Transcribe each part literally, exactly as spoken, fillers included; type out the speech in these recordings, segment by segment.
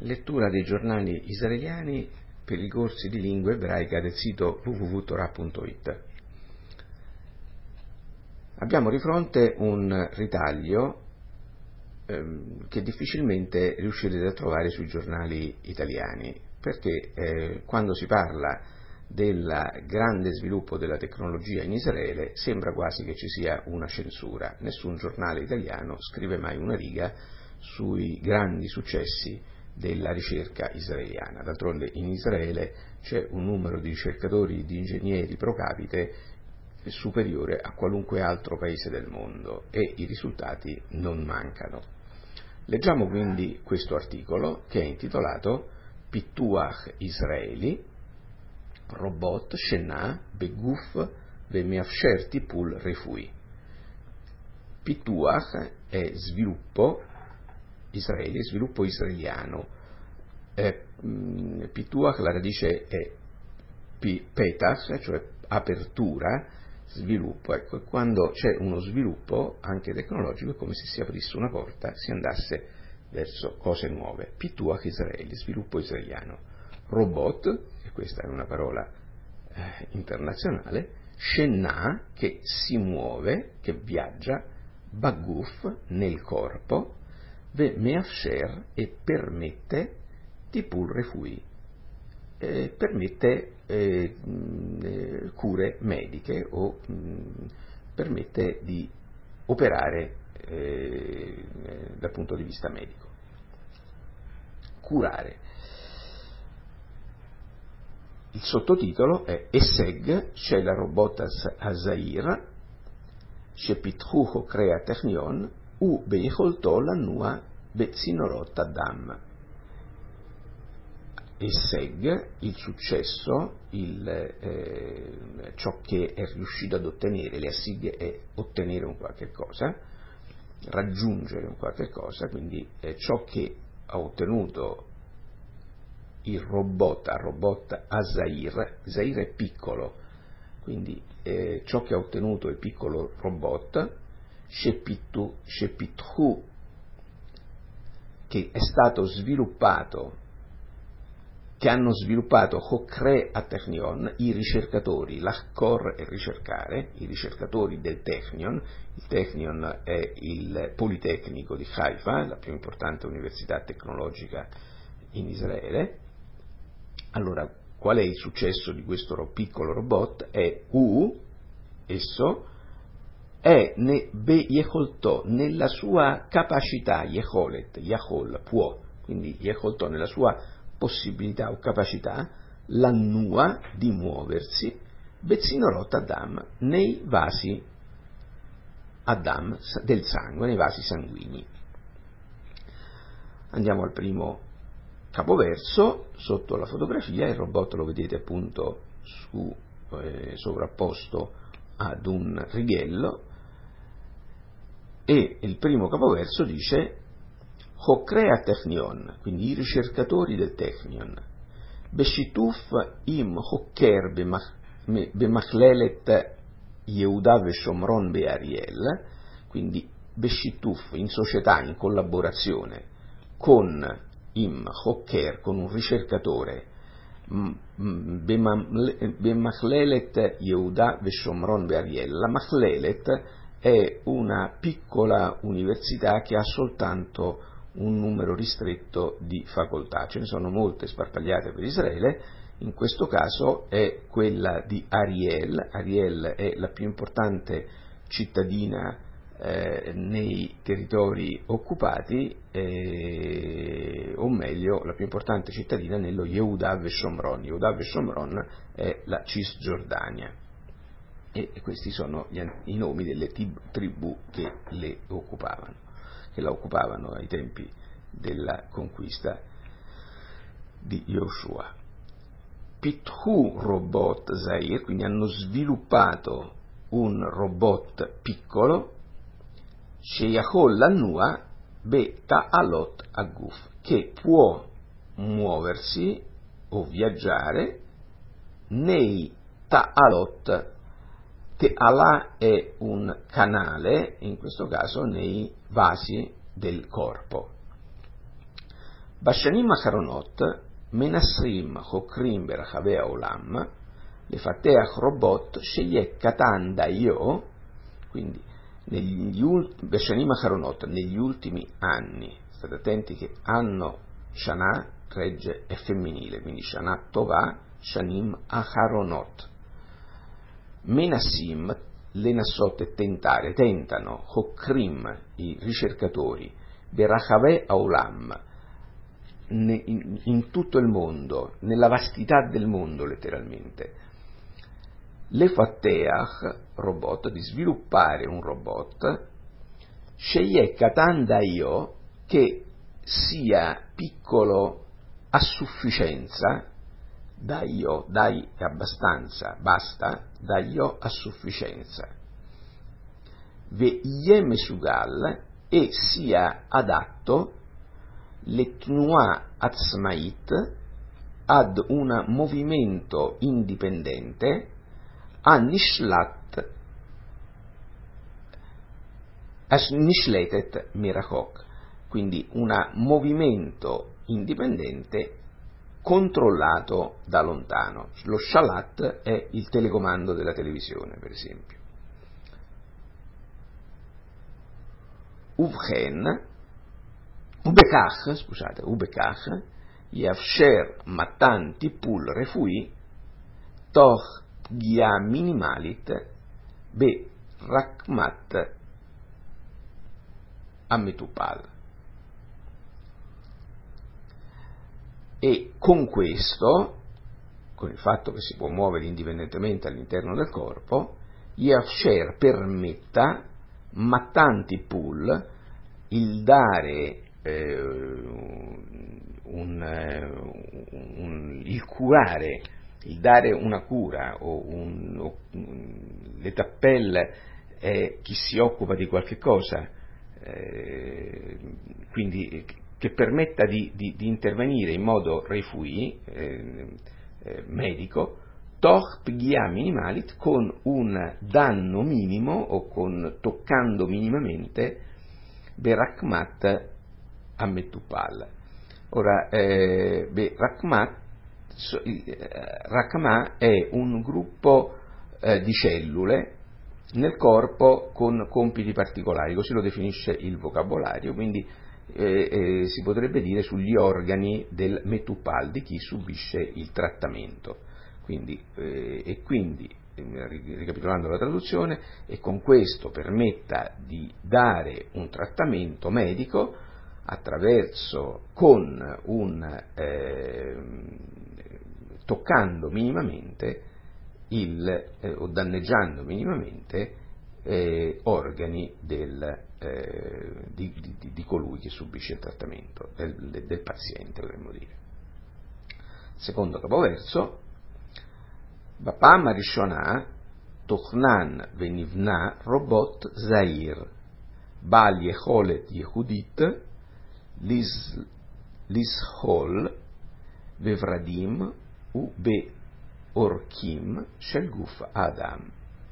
Lettura dei giornali israeliani per i corsi di lingua ebraica del sito w w w punto torah punto i t. Abbiamo di fronte un ritaglio ehm, che difficilmente riuscirete a trovare sui giornali italiani, perché eh, quando si parla del grande sviluppo della tecnologia in Israele sembra quasi che ci sia una censura. Nessun giornale italiano scrive mai una riga sui grandi successi della ricerca israeliana. D'altronde in Israele c'è un numero di ricercatori e di ingegneri pro capite superiore a qualunque altro paese del mondo e i risultati non mancano. Leggiamo quindi questo articolo che è intitolato Pittuach Israeli Robot Shena Beguf Vemeafsher Tipul Refui. Pittuach è sviluppo Israele, sviluppo israeliano. Eh, Pittuach, la radice è petach, cioè apertura, sviluppo. Ecco, quando c'è uno sviluppo anche tecnologico è come se si aprisse una porta, si andasse verso cose nuove. Pittuach Israele, sviluppo israeliano. Robot, e questa è una parola eh, internazionale, Shena, che si muove, che viaggia, Baguf, nel corpo, Ve Meafsher, e permette, Tipul Refui, eh, permette eh, mh, cure mediche o mh, permette di operare eh, dal punto di vista medico. Curare. Il sottotitolo è Esseg Shel Robotas Hazair Shepitchu Chokrea Technion U Beicholto Lannua Bezinorot Adam. Esseg, il successo, il, eh, ciò che è riuscito ad ottenere, le assig è ottenere un qualche cosa, raggiungere un qualche cosa, quindi eh, ciò che ha ottenuto il robot, a robot Azair, Zair è piccolo, quindi eh, ciò che ha ottenuto il piccolo robot, Shepithu, Shepithu, che è stato sviluppato, che hanno sviluppato Chokre a Technion, i ricercatori, l'Achkor è ricercare, i ricercatori del Technion. Il Technion è il Politecnico di Haifa, la più importante università tecnologica in Israele. Allora, qual è il successo di questo piccolo robot? È U, esso, è ne be yecholto, nella sua capacità, yecholet, yachol, può, quindi yecholto, nella sua possibilità o capacità, l'annua di muoversi, bezzinorot Adam, nei vasi Adam del sangue, nei vasi sanguigni. Andiamo al primo capoverso. Sotto la fotografia il robot lo vedete appunto su, eh, sovrapposto ad un righello, e il primo capoverso dice Chokrea Technion, quindi i ricercatori del Technion, Beshituf im Choker bemachlelet Yehuda veshomron be'Ariel, quindi Beshituf, in società, in collaborazione con im Choker, con un ricercatore, bemachlelet Yehuda veshomron be'Ariel. La Machlelet è una piccola università che ha soltanto un numero ristretto di facoltà, ce ne sono molte sparpagliate per Israele. In questo caso è quella di Ariel. Ariel è la più importante cittadina eh, nei territori occupati, eh, o meglio la più importante cittadina nello Yehuda veshomron. Yehuda veshomron è la Cisgiordania, e questi sono gli, i nomi delle tribù che le occupavano, che la occupavano ai tempi della conquista di Yoshua. Pithu Robot Zair, quindi hanno sviluppato un robot piccolo, Sheyachol Lannua Be Ta'alot Aguf, che può muoversi o viaggiare nei Ta'alot. Te'ala è un canale, in questo caso nei vasi del corpo. בשנים האחרונות מנסים חוקרים ברחבי העולם לפתח רובוט שיהיה קטן דיו, quindi negli ultimi, בשנים האחרונות, negli ultimi anni, state attenti che anno Shana regge è femminile, quindi Shana Tovah, Shanim Acharonot. Menassim, lensot è tentare, tentano, Chokrim, i ricercatori, Berachave Aulam, in, in tutto il mondo, nella vastità del mondo letteralmente, Lefatteach, robot, di sviluppare un robot, Sheyeh Katan Daio, che sia piccolo a sufficienza, Daio, dai è abbastanza, basta, Daio a sufficienza, Ve'yeh Mesugal, e sia adatto, Letnua Atzmait, ad un movimento indipendente, a Nishlat, Nishletet Mirachok, quindi un movimento indipendente controllato da lontano. Lo shalat è il telecomando della televisione, per esempio. Uvchen, ubekach, scusate, ubekach, yafsher matan tipul refui, toch pgia minimalit, be rakmat ammetupal. E con questo, con il fatto che si può muovere indipendentemente all'interno del corpo, Yafsher permetta mattanti pool, il dare eh, un, un, il curare, il dare una cura o, un, o le tappelle è chi si occupa di qualche cosa, eh, quindi che permetta di, di, di intervenire in modo refui, eh, eh, medico, toch pgia minimalit, con un danno minimo o con toccando minimamente berakmat ammetupal. Ora, eh, beh, Rakmat, so, eh, Rakma è un gruppo eh, di cellule nel corpo con compiti particolari, così lo definisce il vocabolario, quindi eh, eh, si potrebbe dire sugli organi del metupal, di chi subisce il trattamento. Quindi, eh, e quindi, eh, ricapitolando la traduzione, e con questo permetta di dare un trattamento medico attraverso, con un, eh, toccando minimamente il, eh, o danneggiando minimamente eh, organi del, eh, di, di, di colui che subisce il trattamento, del, del paziente, dovremmo dire. Secondo capoverso, Bapam Arishona Tochnan Venivna Robot Zair Bal Yecholet Yehudit Lishol Vevradim U Be Orkim Shel Guf Adam.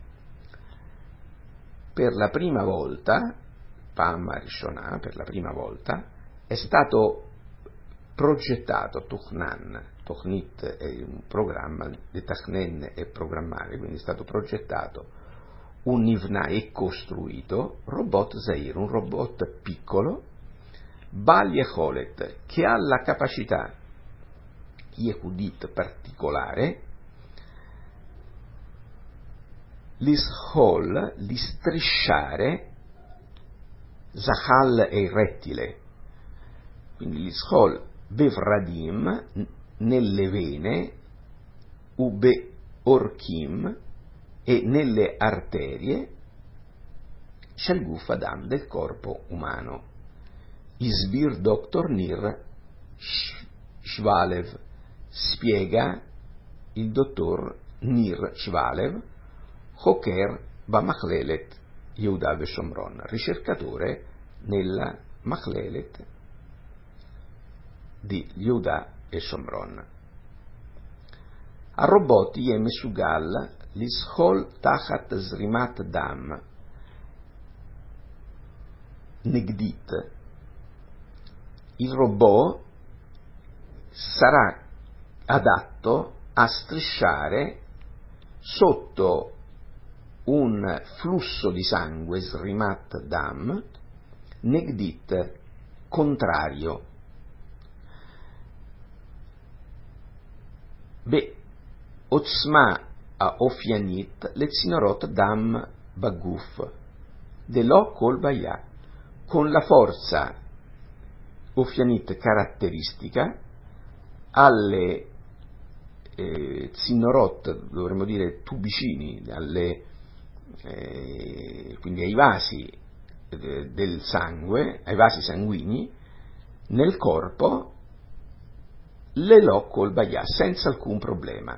Per la prima volta, Pam Arishona, per la prima volta, è stato progettato Tuchnan, Tochnit è un programma, de Tachnen è programmare, quindi è stato progettato un Nivna e costruito robot Zair, un robot piccolo, Bal Yecholet, che ha la capacità Yehudit particolare, l'ishol, di strisciare, Zahal è il rettile, quindi l'ishol Bevradim, nelle vene, Ube Orkim, e nelle arterie, Shalguf Adam, del corpo umano. Isbir doctor Nir Shvalev, spiega il dottor Nir Shvalev, Hoker Bamachlelet Yehuda Veshomron, ricercatore nella Machlelet di Yehuda e Shomron. A robot Yeh Mesugal Lishol Tachat Zrimat Dam Negdit. Il robot sarà adatto a strisciare sotto un flusso di sangue, srimat dam, negdit, contrario. Be otzma a ofianit letzinorot dam baguf, delò kol baya, con la forza ofianit caratteristica alle eh, zinorot, dovremmo dire tubicini, alle, eh, quindi ai vasi eh, del sangue, ai vasi sanguigni nel corpo, le lo col baya, senza alcun problema.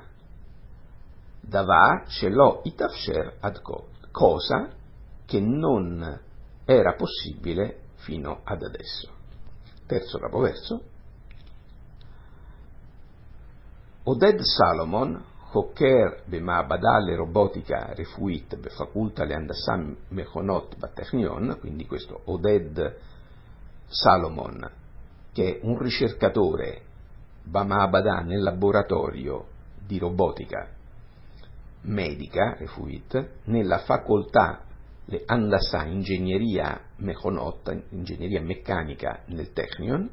Davà ce l'ho itafsher ad ko, cosa che non era possibile fino ad adesso. Terzo capoverso. Oded Salomon, חוקר במעבדה לרובוtica רפואית בפקולטה להנדסה מכונות בטכניון, quindi questo Oded Salomon, che è un ricercatore במעבדה nel laboratorio di robotica medica, refuit, nella facoltà le Andasà, ingegneria mechonot, ingegneria meccanica nel Technion.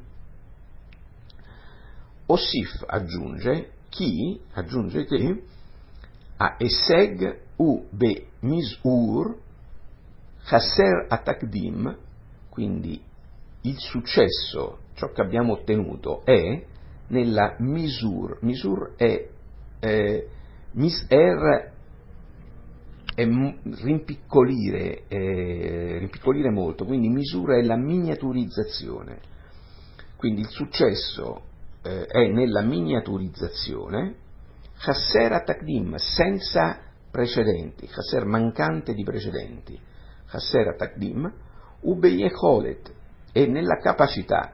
Ossif aggiunge, chi aggiunge che a Eseg u be misur chasser atakdim, quindi il successo, ciò che abbiamo ottenuto è nella misur, misur è eh, miser è rimpiccolire, eh, rimpiccolire molto, quindi misura è la miniaturizzazione, quindi il successo eh, è nella miniaturizzazione, chasser atakdim, senza precedenti, chasser mancante di precedenti, chasser atakdim, ubeyecholet, è nella capacità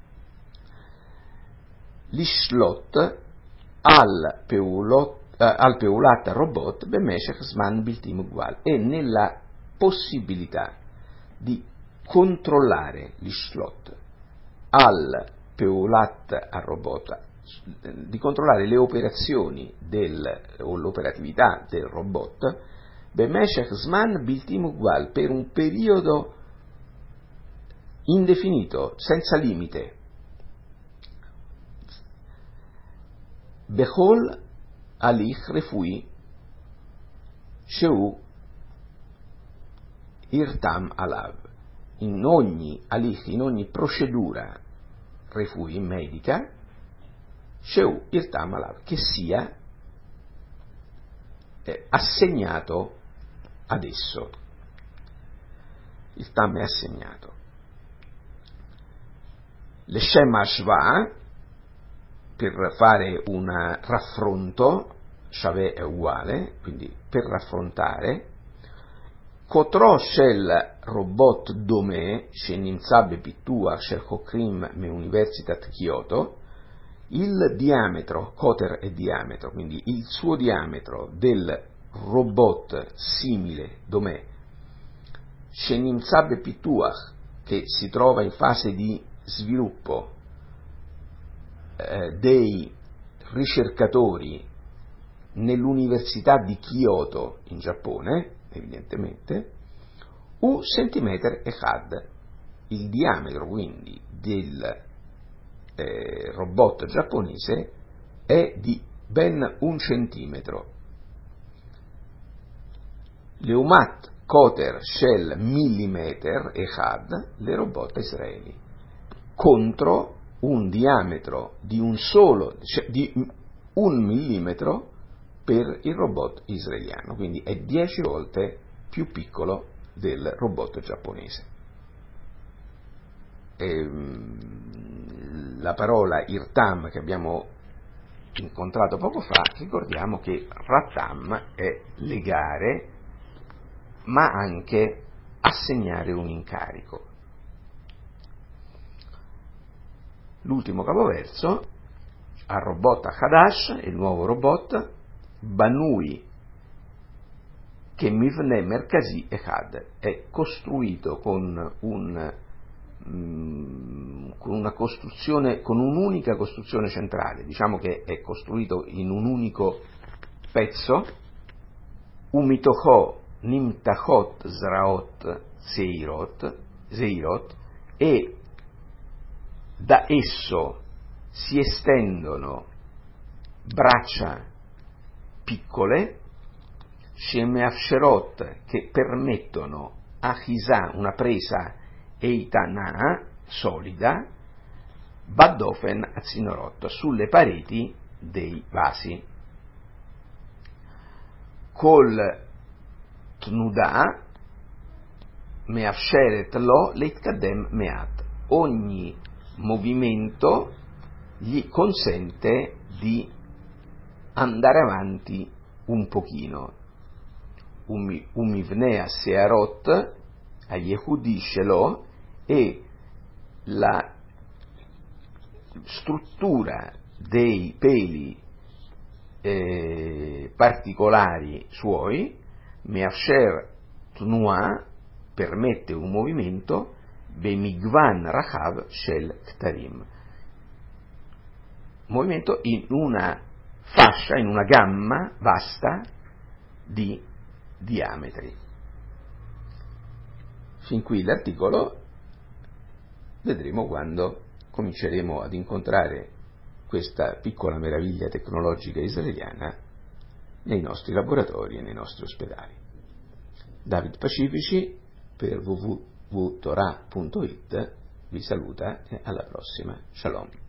lishlot al peulot al peulat robot bemeshech zman biltim ugual, e nella possibilità di controllare l'ishlot al peulat al robot, di controllare le operazioni del, o l'operatività del robot bemeshech zman biltim ugual, per un periodo indefinito, senza limite. Bechol הליך רפואי שהוא irtam alav, in ogni alich, in ogni procedura refui medica, sheu irtam alav, che sia eh, assegnato ad esso. Il tam è assegnato. Le Shem Hashva, per fare un raffronto, Shaveh è uguale, quindi per raffrontare, Kotro shel robot dome shenimtza bepitua shel Chokrim me Universitat Kyoto, il diametro, Koter è diametro, quindi il suo diametro del robot simile dome shenimtza bepituach, che si trova in fase di sviluppo eh, dei ricercatori nell'università di Kyoto in Giappone, evidentemente, u centimeter echad, il diametro quindi del eh, robot giapponese è di ben un centimetro. Leumat koter shel millimeter echad le robot israeli, contro un diametro di un solo, cioè di un millimetro per il robot israeliano, quindi è dieci volte più piccolo del robot giapponese. E, la parola irtam che abbiamo incontrato poco fa, ricordiamo che ratam è legare, ma anche assegnare un incarico. L'ultimo capoverso, a robot Hadash, il nuovo robot, Banui che Mivne Merkazi Echad, è costruito con un, um, con una costruzione, con un'unica costruzione centrale, diciamo che è costruito in un unico pezzo, umitocho nimtachot zraot seirot, seirot, e da esso si estendono braccia piccole, shemeafsherot, che permettono achisà, una presa eitana, solida, baddofen azinorot, sulle pareti dei vasi. Col tnuda meafsheret lo leitkadem meat, ogni movimento gli consente di andare avanti un pochino. Umivnea searot a Yehudi Shelo, e la struttura dei peli eh, particolari suoi, meafsher tnua, permette un movimento, bemigvan rachav shel ktarim, movimento in una fascia, in una gamma vasta di diametri. Fin qui l'articolo, vedremo quando cominceremo ad incontrare questa piccola meraviglia tecnologica israeliana nei nostri laboratori e nei nostri ospedali. David Pacifici per w w w punto torah punto it vi saluta e alla prossima. Shalom.